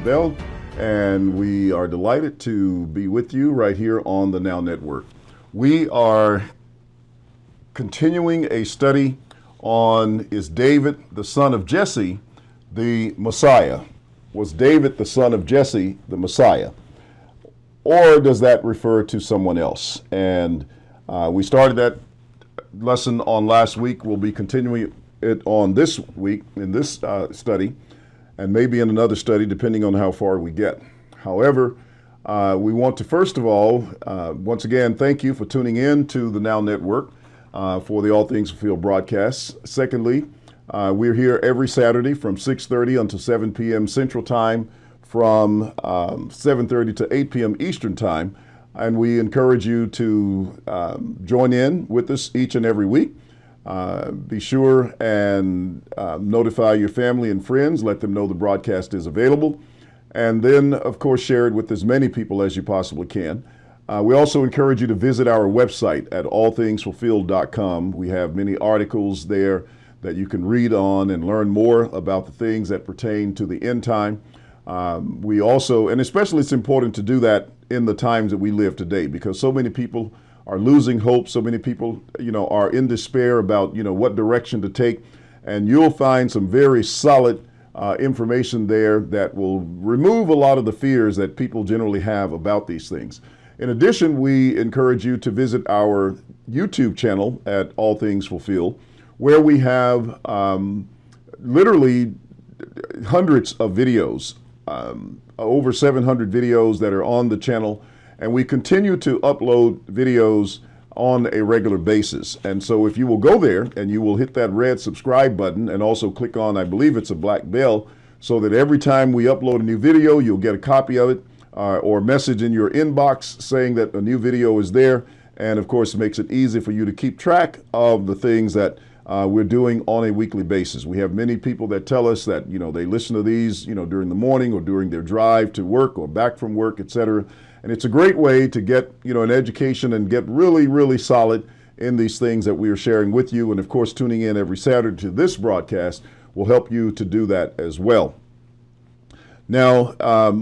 Bell, and we are delighted to be with you right here on the Now Network. We are continuing a study on, is David the son of Jesse the Messiah? Was David the son of Jesse the Messiah? Or does that refer to someone else? And we started that lesson on last week. We'll be continuing it on this week in this study, and maybe in another study depending on how far we get. However, we want to first of all, once again, thank you for tuning in to the Now Network for the All Things Fulfilled broadcasts. Secondly, we're here every Saturday from 6:30 until 7 p.m. Central Time, from 7:30 to 8 p.m. Eastern Time. And we encourage you to join in with us each and every week. Be sure and notify your family and friends. Let them know the broadcast is available. And then, of course, share it with as many people as you possibly can. We also encourage you to visit our website at allthingsfulfilled.com. We have many articles there that you can read on and learn more about the things that pertain to the end time. We also, and especially it's important to do that in the times that we live today, because so many people are losing hope. So many people, are in despair about, what direction to take. And you'll find some very solid information there that will remove a lot of the fears that people generally have about these things. In addition, we encourage you to visit our YouTube channel at All Things Fulfilled, where we have literally hundreds of videos, over 700 videos that are on the channel. And we continue to upload videos on a regular basis. And so if you will go there and you will hit that red subscribe button and also click on, I believe it's a black bell, so that every time we upload a new video, you'll get a copy of it or a message in your inbox saying that a new video is there. And of course, it makes it easy for you to keep track of the things that we're doing on a weekly basis. We have many people that tell us that, they listen to these, during the morning or during their drive to work or back from work, etc. And it's a great way to get, an education and get really, really solid in these things that we are sharing with you. And of course, tuning in every Saturday to this broadcast will help you to do that as well. Now,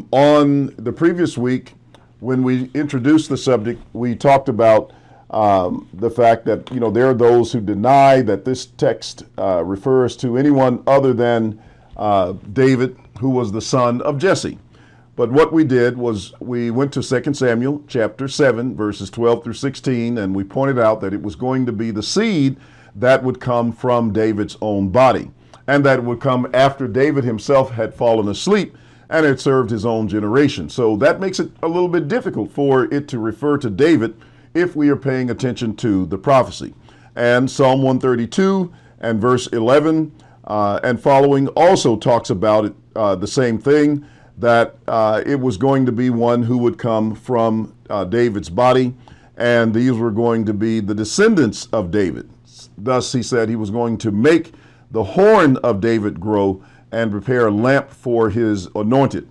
on the previous week, when we introduced the subject, we talked about the fact that, there are those who deny that this text refers to anyone other than David, who was the son of Jesse. But what we did was we went to 2 Samuel chapter 7, verses 12 through 16, and we pointed out that it was going to be the seed that would come from David's own body, and that it would come after David himself had fallen asleep and had served his own generation. So that makes it a little bit difficult for it to refer to David if we are paying attention to the prophecy. And Psalm 132 and verse 11 and following also talks about it, the same thing, that it was going to be one who would come from David's body, and these were going to be the descendants of David. Thus, he said he was going to make the horn of David grow and prepare a lamp for his anointed.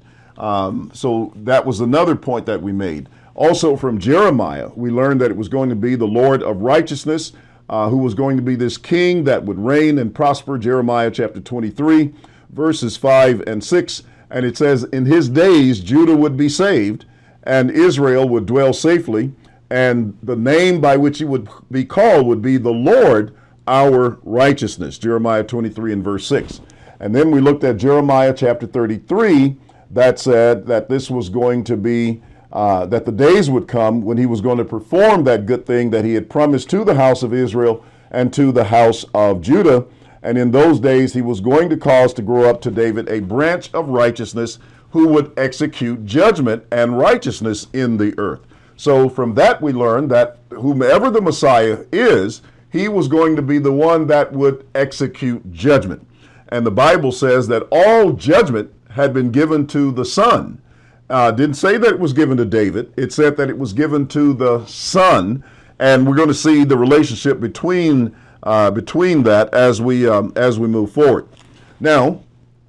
So that was another point that we made. Also from Jeremiah, we learned that it was going to be the Lord of righteousness, who was going to be this king that would reign and prosper. Jeremiah chapter 23, verses 5 and 6. And it says, in his days, Judah would be saved and Israel would dwell safely. And the name by which he would be called would be the Lord, our righteousness. Jeremiah 23 and verse 6. And then we looked at Jeremiah chapter 33 that said that this was going to be, that the days would come when he was going to perform that good thing that he had promised to the house of Israel and to the house of Judah. And in those days, he was going to cause to grow up to David a branch of righteousness who would execute judgment and righteousness in the earth. So from that, we learned that whomever the Messiah is, he was going to be the one that would execute judgment. And the Bible says that all judgment had been given to the Son. Didn't say that it was given to David. It said that it was given to the Son. And we're going to see the relationship between that as we move forward. Now,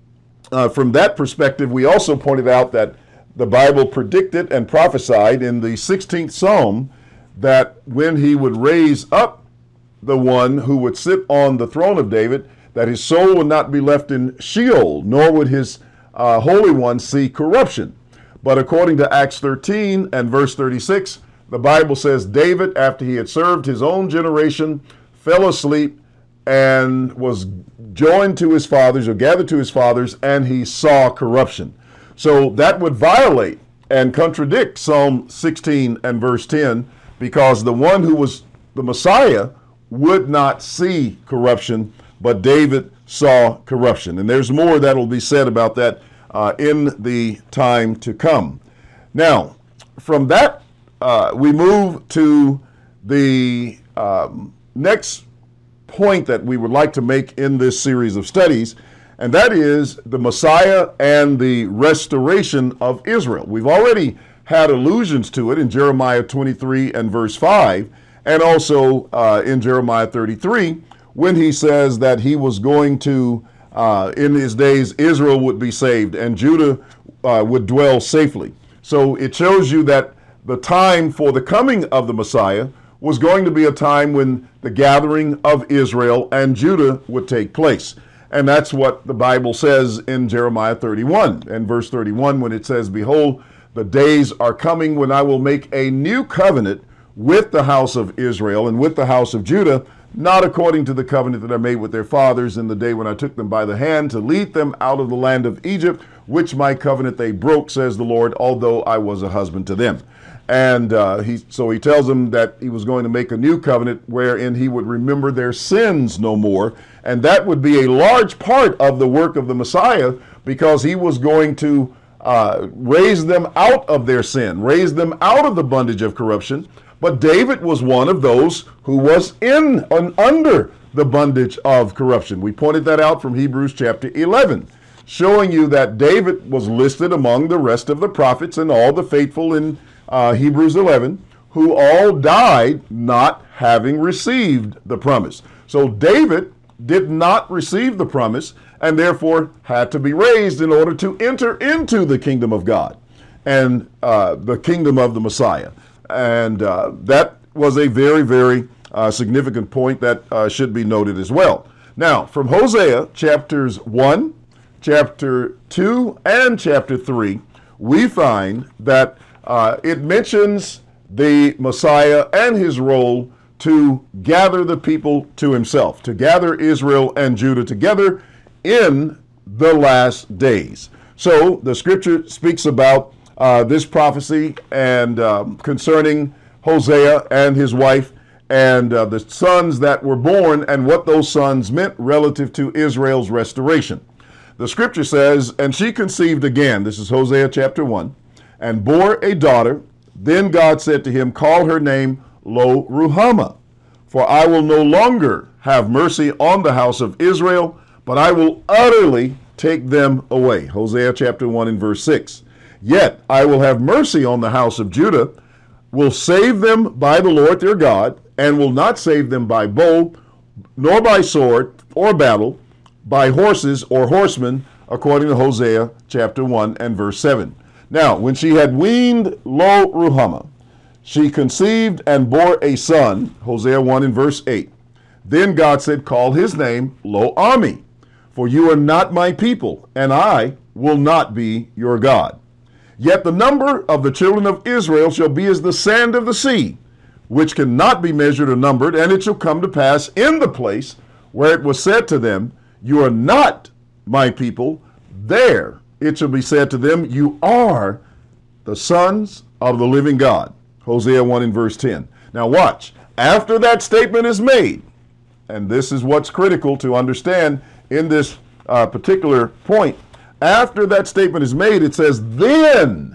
from that perspective, we also pointed out that the Bible predicted and prophesied in the 16th Psalm that when he would raise up the one who would sit on the throne of David, that his soul would not be left in Sheol, nor would his holy ones see corruption. But according to Acts 13 and verse 36, the Bible says David, after he had served his own generation, fell asleep and was joined to his fathers, or gathered to his fathers, and he saw corruption. So that would violate and contradict Psalm 16 and verse 10, because the one who was the Messiah would not see corruption, but David saw corruption. And there's more that will be said about that in the time to come. Now, from that, we move to the next point that we would like to make in this series of studies, and that is the Messiah and the restoration of Israel. We've already had allusions to it in Jeremiah 23 and verse 5, and also in Jeremiah 33, when he says that he was going to, in his days, Israel would be saved and Judah would dwell safely. So it shows you that the time for the coming of the Messiah was going to be a time when the gathering of Israel and Judah would take place. And that's what the Bible says in Jeremiah 31 and verse 31, when it says, "Behold, the days are coming when I will make a new covenant with the house of Israel and with the house of Judah, not according to the covenant that I made with their fathers in the day when I took them by the hand to lead them out of the land of Egypt, which my covenant they broke, says the Lord, although I was a husband to them." And so he tells them that he was going to make a new covenant wherein he would remember their sins no more. And that would be a large part of the work of the Messiah, because he was going to raise them out of their sin, raise them out of the bondage of corruption. But David was one of those who was in and under the bondage of corruption. We pointed that out from Hebrews chapter 11, showing you that David was listed among the rest of the prophets and all the faithful in Hebrews 11, who all died not having received the promise. So David did not receive the promise, and therefore had to be raised in order to enter into the kingdom of God and the kingdom of the Messiah. And that was a very, very significant point that should be noted as well. Now, from Hosea chapters 1, chapter 2, and chapter 3, we find that it mentions the Messiah and his role to gather the people to himself, to gather Israel and Judah together in the last days. So the scripture speaks about this prophecy and concerning Hosea and his wife and the sons that were born and what those sons meant relative to Israel's restoration. The scripture says, "And she conceived again," this is Hosea chapter 1, "and bore a daughter. Then God said to him, Call her name Lo Ruhamah, for I will no longer have mercy on the house of Israel, but I will utterly take them away." Hosea chapter 1 and verse 6. "Yet I will have mercy on the house of Judah, will save them by the Lord their God, and will not save them by bow, nor by sword or battle, by horses or horsemen," according to Hosea chapter 1 and verse 7. "Now, when she had weaned Lo Ruhamah, she conceived and bore a son," Hosea 1 and verse 8. "Then God said, Call his name Lo Ami, for you are not my people, and I will not be your God. Yet the number of the children of Israel shall be as the sand of the sea, which cannot be measured or numbered, and it shall come to pass in the place where it was said to them, You are not my people, there it shall be said to them, You are the sons of the living God." Hosea 1 and verse 10. Now watch, after that statement is made, and this is what's critical to understand in this particular point, after that statement is made, it says, "Then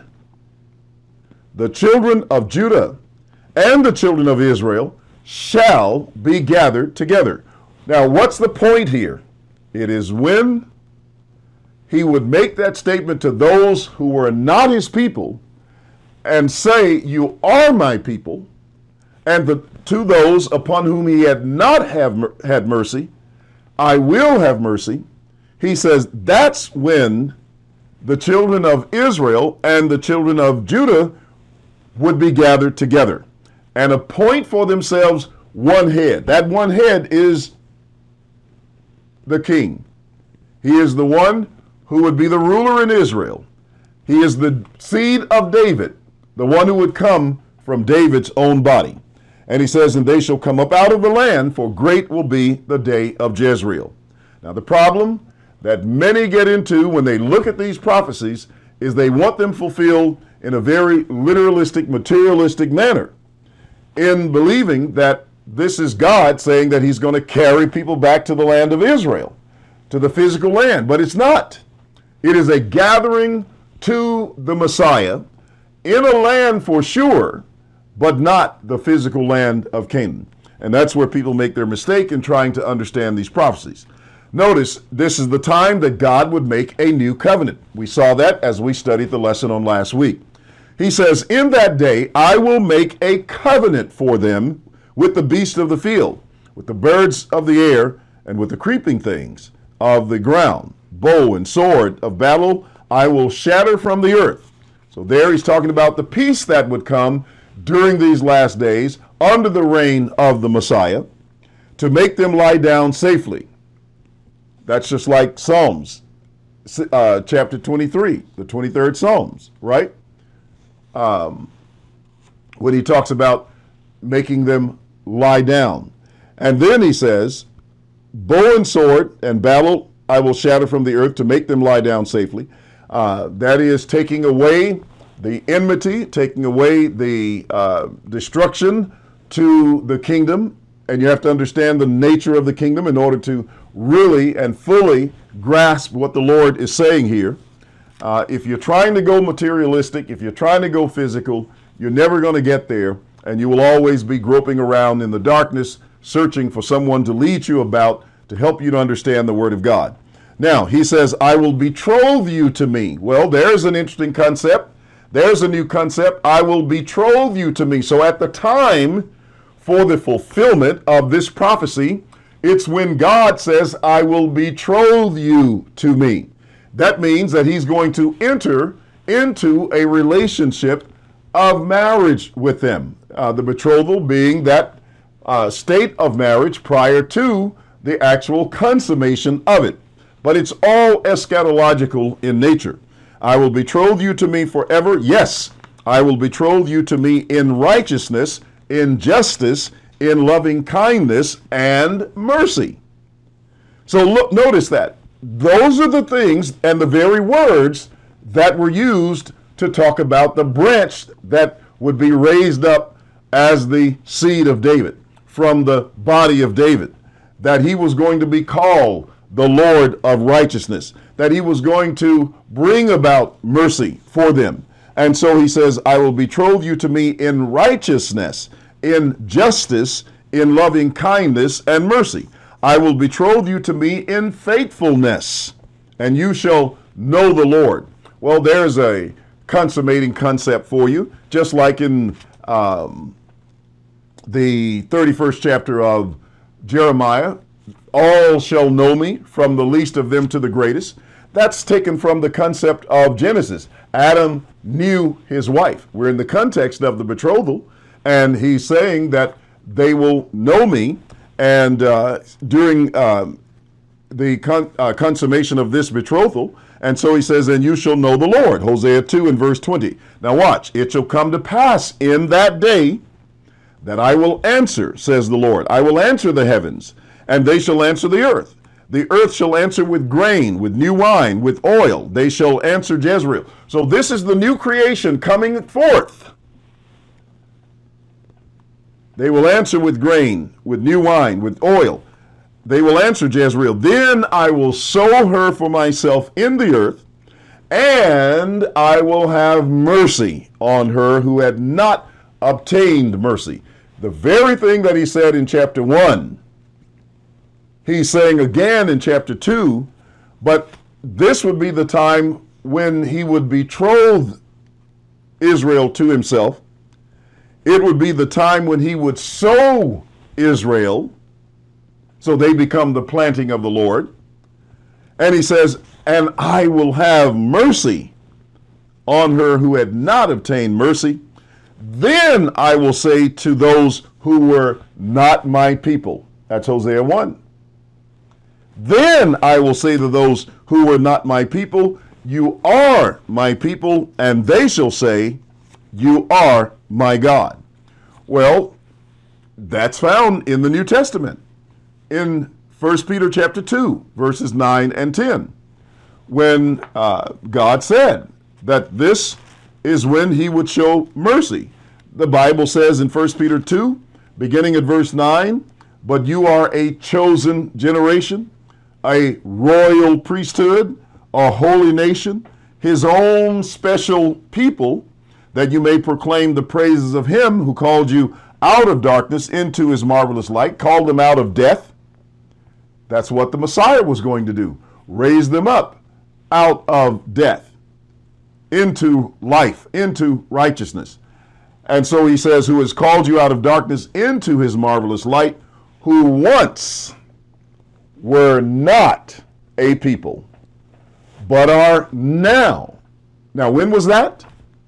the children of Judah and the children of Israel shall be gathered together." Now, what's the point here? It is when he would make that statement to those who were not his people and say, "You are my people," and to those upon whom he had not had mercy, "I will have mercy." He says that's when the children of Israel and the children of Judah would be gathered together and appoint for themselves one head. That one head is the king. He is the one who would be the ruler in Israel. He is the seed of David, the one who would come from David's own body. And he says, and they shall come up out of the land, for great will be the day of Jezreel. Now, the problem that many get into when they look at these prophecies is they want them fulfilled in a very literalistic, materialistic manner, in believing that this is God saying that he's going to carry people back to the land of Israel, to the physical land. But it's not. It is a gathering to the Messiah in a land for sure, but not the physical land of Canaan. And that's where people make their mistake in trying to understand these prophecies. Notice, this is the time that God would make a new covenant. We saw that as we studied the lesson on last week. He says, in that day, I will make a covenant for them with the beasts of the field, with the birds of the air, and with the creeping things of the ground. Bow and sword of battle I will shatter from the earth. So there he's talking about the peace that would come during these last days under the reign of the Messiah to make them lie down safely. That's just like Psalms, chapter 23, the 23rd Psalms, right? When he talks about making them lie down. And then he says, bow and sword and battle I will shatter from the earth to make them lie down safely. That is taking away the enmity, taking away the destruction to the kingdom. And you have to understand the nature of the kingdom in order to really and fully grasp what the Lord is saying here. If you're trying to go materialistic, if you're trying to go physical, you're never going to get there, and you will always be groping around in the darkness, searching for someone to lead you about to help you to understand the Word of God. Now, he says, I will betroth you to me. Well, there's an interesting concept. There's a new concept. I will betroth you to me. So at the time for the fulfillment of this prophecy, it's when God says, I will betroth you to me. That means that he's going to enter into a relationship of marriage with them. The betrothal being that state of marriage prior to the actual consummation of it. But it's all eschatological in nature. I will betroth you to me forever. Yes, I will betroth you to me in righteousness, in justice, in loving kindness, and mercy. So look, notice that. Those are the things and the very words that were used to talk about the branch that would be raised up as the seed of David from the body of David, that he was going to be called the Lord of righteousness, that he was going to bring about mercy for them. And so he says, I will betroth you to me in righteousness, in justice, in loving kindness and mercy. I will betroth you to me in faithfulness, and you shall know the Lord. Well, there's a consummating concept for you, just like in the 31st chapter of Jeremiah, all shall know me, from the least of them to the greatest. That's taken from the concept of Genesis. Adam knew his wife. We're in the context of the betrothal, and he's saying that they will know me. And during the consummation of this betrothal, and so he says, and you shall know the Lord, Hosea 2 and verse 20. Now watch, it shall come to pass in that day that I will answer, says the Lord. I will answer the heavens, and they shall answer the earth. The earth shall answer with grain, with new wine, with oil. They shall answer Jezreel. So this is the new creation coming forth. They will answer with grain, with new wine, with oil. They will answer Jezreel. Then I will sow her for myself in the earth, and I will have mercy on her who had not obtained mercy. The very thing that he said in chapter 1, he's saying again in chapter 2, but this would be the time when he would betroth Israel to himself. It would be the time when he would sow Israel, so they become the planting of the Lord. And he says, and I will have mercy on her who had not obtained mercy. Then I will say to those who were not my people. That's Hosea 1. Then I will say to those who were not my people, you are my people, and they shall say, you are my God. Well, that's found in the New Testament, in 1 Peter chapter 2, verses 9 and 10, when God said that this is when he would show mercy. The Bible says in 1 Peter 2, beginning at verse 9, but you are a chosen generation, a royal priesthood, a holy nation, his own special people, that you may proclaim the praises of him who called you out of darkness into his marvelous light, called them out of death. That's what the Messiah was going to do, raise them up out of death into life, into righteousness. And so he says, who has called you out of darkness into his marvelous light, who once were not a people, but are now. Now, when was that?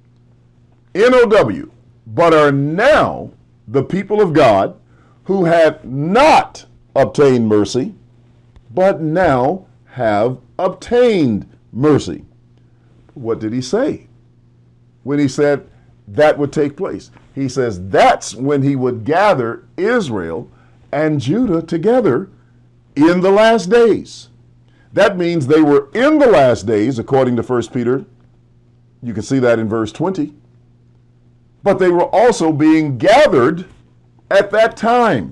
N-O-W, but are now the people of God, who had not obtained mercy, but now have obtained mercy. What did he say when he said that would take place? He says that's when he would gather Israel and Judah together in the last days. That means they were in the last days, according to 1 Peter. You can see that in verse 20. But they were also being gathered at that time.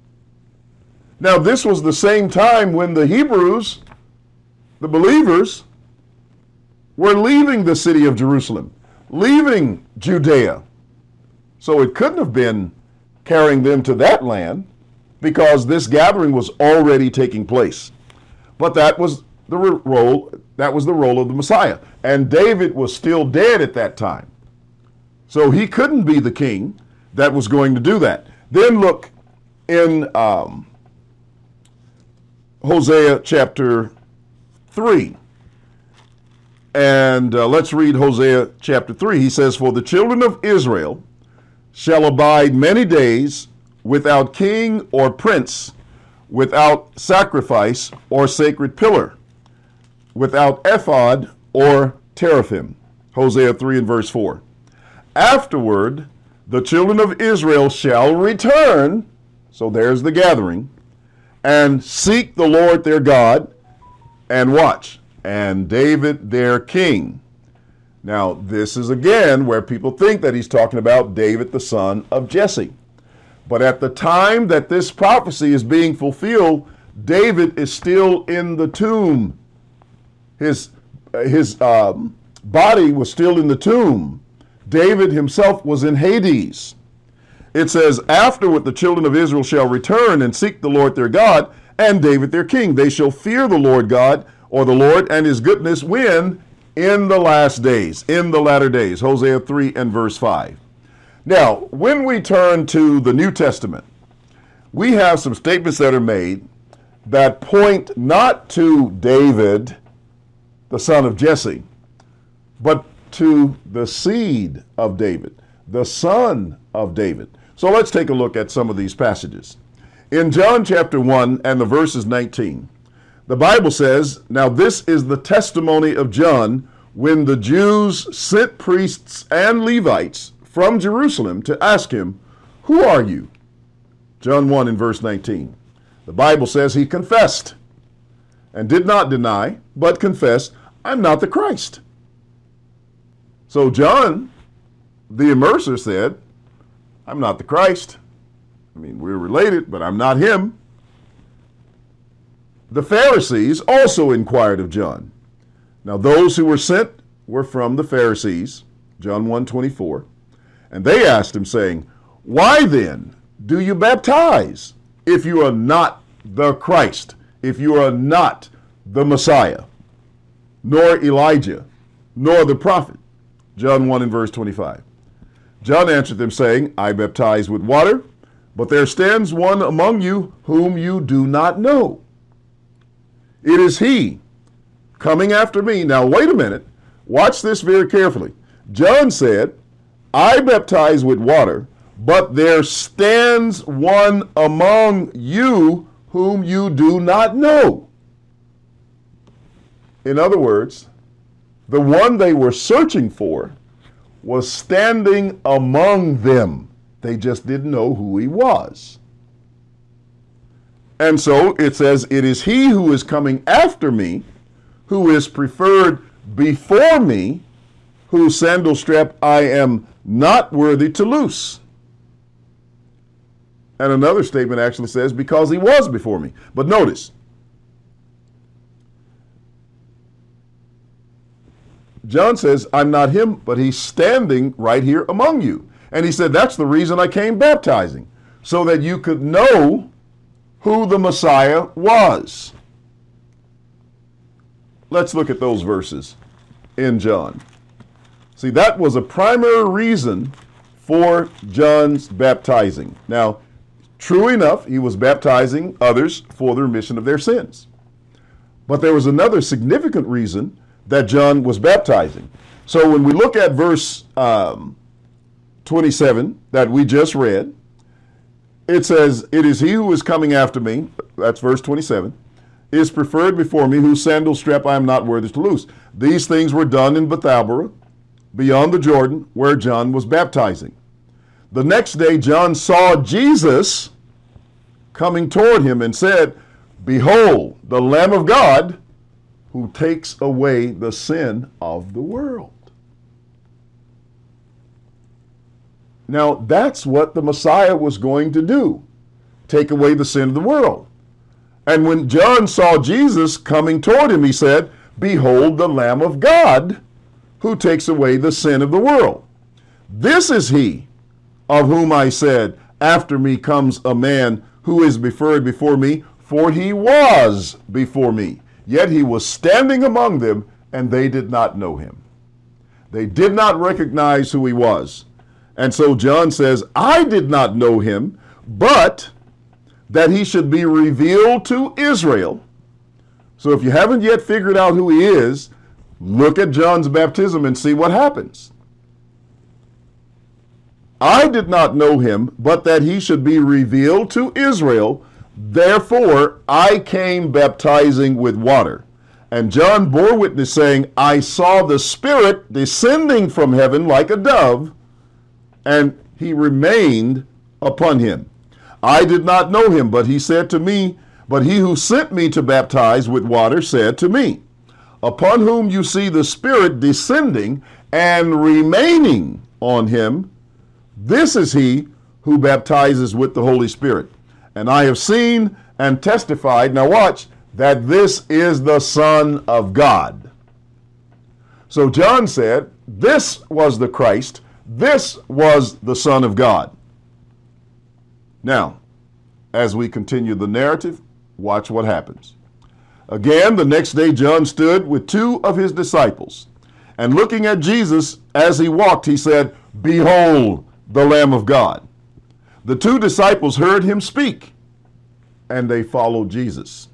Now, this was the same time when the Hebrews, the believers, were leaving the city of Jerusalem, leaving Judea. So it couldn't have been carrying them to that land, because this gathering was already taking place. But that was the role of the Messiah. And David was still dead at that time. So he couldn't be the king that was going to do that. Then look in Hosea chapter 3. And let's read Hosea chapter 3. He says, for the children of Israel shall abide many days without king or prince, without sacrifice or sacred pillar, without ephod or teraphim. Hosea 3 and verse 4. Afterward, the children of Israel shall return, so there's the gathering, and seek the Lord their God, and watch, and David their king. Now, this is again where people think that he's talking about David, the son of Jesse. But at the time that this prophecy is being fulfilled, David is still in the tomb. His body was still in the tomb. David himself was in Hades. It says, afterward the children of Israel shall return and seek the Lord their God, and David their king. They shall fear the Lord God, or the Lord and his goodness, when? In the last days, in the latter days. Hosea 3 and verse 5. Now, when we turn to the New Testament, we have some statements that are made that point not to David, the son of Jesse, but to the seed of David, the son of David. So let's take a look at some of these passages. In John chapter 1 and the verses 19, the Bible says, now this is the testimony of John when the Jews sent priests and Levites from Jerusalem to ask him, who are you? John 1 in verse 19. The Bible says he confessed and did not deny, but confessed, I'm not the Christ. So John, the immerser, said, I'm not the Christ. I mean, we're related, but I'm not him. The Pharisees also inquired of John. Now, those who were sent were from the Pharisees, John 1:24. And they asked him, saying, why then do you baptize if you are not the Christ, if you are not the Messiah, nor Elijah, nor the prophet? John 1 and verse 25. John answered them, saying, I baptize with water, but there stands one among you whom you do not know. It is he coming after me. Now, wait a minute. Watch this very carefully. John said, I baptize with water, but there stands one among you whom you do not know. In other words, the one they were searching for was standing among them. They just didn't know who he was. And so it says, it is he who is coming after me, who is preferred before me, whose sandal strap I am not worthy to loose. And another statement actually says, because he was before me. But notice, John says, I'm not him, but he's standing right here among you. And he said, that's the reason I came baptizing, so that you could know who the Messiah was. Let's look at those verses in John. See, that was a primary reason for John's baptizing. Now, true enough, he was baptizing others for the remission of their sins. But there was another significant reason that John was baptizing. So when we look at verse 27 that we just read, it says, it is he who is coming after me, that's verse 27, is preferred before me, whose sandal strap I am not worthy to loose. These things were done in Bethabara, beyond the Jordan, where John was baptizing. The next day, John saw Jesus coming toward him and said, behold, the Lamb of God who takes away the sin of the world. Now, that's what the Messiah was going to do, take away the sin of the world. And when John saw Jesus coming toward him, he said, behold, the Lamb of God who takes away the sin of the world. This is he of whom I said, after me comes a man who is preferred before me, for he was before me. Yet he was standing among them, and they did not know him. They did not recognize who he was. And so John says, I did not know him, but that he should be revealed to Israel. So if you haven't yet figured out who he is, look at John's baptism and see what happens. I did not know him, but that he should be revealed to Israel. Therefore, I came baptizing with water. And John bore witness, saying, I saw the Spirit descending from heaven like a dove, and he remained upon him. I did not know him, but he said to me, but he who sent me to baptize with water said to me, upon whom you see the Spirit descending and remaining on him, this is he who baptizes with the Holy Spirit. And I have seen and testified, now watch, that this is the Son of God. So John said, this was the Christ, this was the Son of God. Now, as we continue the narrative, watch what happens. Again, the next day John stood with two of his disciples, and looking at Jesus as he walked, he said, behold, the Lamb of God. The two disciples heard him speak, and they followed Jesus.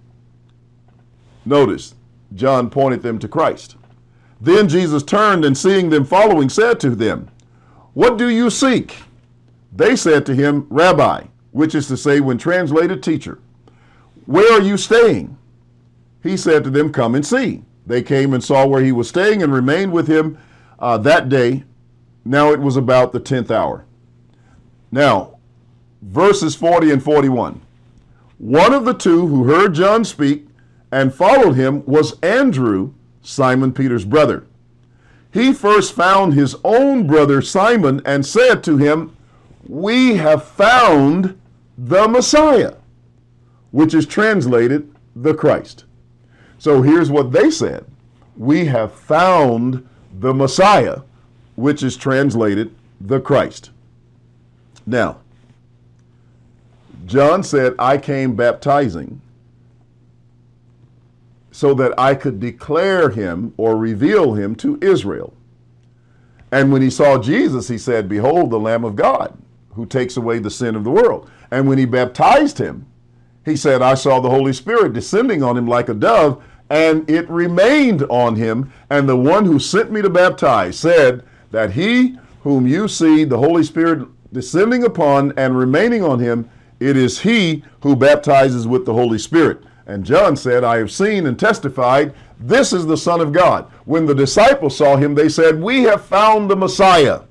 Notice, John pointed them to Christ. Then Jesus turned and seeing them following, said to them, what do you seek? They said to him, Rabbi, which is to say, when translated, teacher, where are you staying? He said to them, come and see. They came and saw where he was staying and remained with him that day. Now it was about the 10th hour. Now, verses 40 and 41. One of the two who heard John speak and followed him was Andrew, Simon Peter's brother. He first found his own brother Simon and said to him, we have found the Messiah, which is translated the Christ. So here's what they said. We have found the Messiah, which is translated the Christ. Now, John said, I came baptizing so that I could declare him or reveal him to Israel. And when he saw Jesus, he said, behold, the Lamb of God who takes away the sin of the world. And when he baptized him, he said, I saw the Holy Spirit descending on him like a dove, and it remained on him. And the one who sent me to baptize said that he whom you see the Holy Spirit descending upon and remaining on him, it is he who baptizes with the Holy Spirit. And John said, I have seen and testified, this is the Son of God. When the disciples saw him, they said, we have found the Messiah,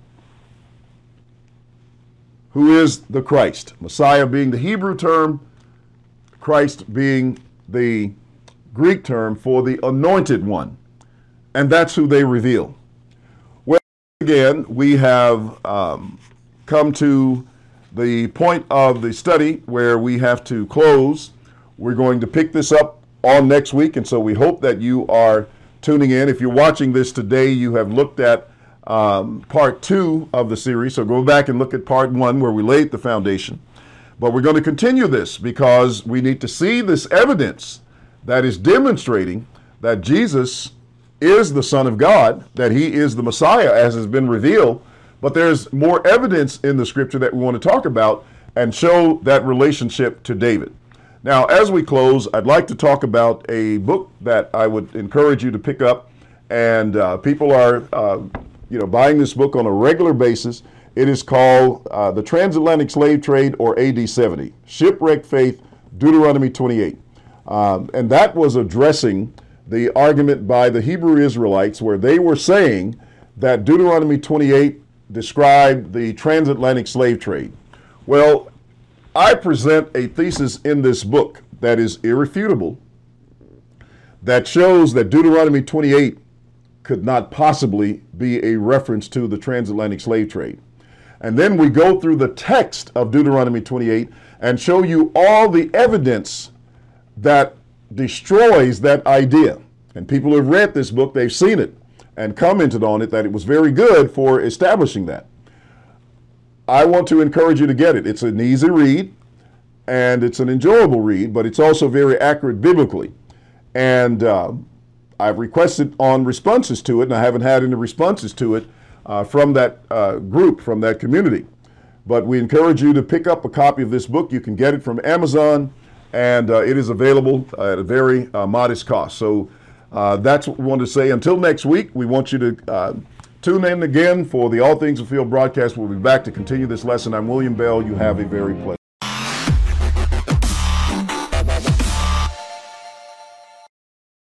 who is the Christ. Messiah being the Hebrew term, Christ being the Greek term for the anointed one. And that's who they reveal. Well, again, we have come to the point of the study where we have to close. We're going to pick this up on next week, and so we hope that you are tuning in. If you're watching this today, you have looked at part 2 of the series, so go back and look at part 1 where we laid the foundation. But we're going to continue this because we need to see this evidence that is demonstrating that Jesus is the Son of God, that he is the Messiah as has been revealed. But there's more evidence in the scripture that we want to talk about and show that relationship to David. Now, as we close, I'd like to talk about a book that I would encourage you to pick up. And people are buying this book on a regular basis. It is called The Transatlantic Slave Trade, or AD 70, Shipwrecked Faith, Deuteronomy 28. And that was addressing the argument by the Hebrew Israelites where they were saying that Deuteronomy 28 described the transatlantic slave trade. Well, I present a thesis in this book that is irrefutable, that shows that Deuteronomy 28 could not possibly be a reference to the transatlantic slave trade. And then we go through the text of Deuteronomy 28 and show you all the evidence that destroys that idea. And people who have read this book, they've seen it and commented on it that it was very good for establishing that. I want to encourage you to get it. It's an easy read and it's an enjoyable read, but it's also very accurate biblically. And I've requested on responses to it, and I haven't had any responses to it from that group, from that community. But we encourage you to pick up a copy of this book. You can get it from Amazon, and it is available at a very modest cost. So that's what we want to say. Until next week, we want you to tune in again for the All Things Fulfilled broadcast. We'll be back to continue this lesson. I'm William Bell. You have a very pleasant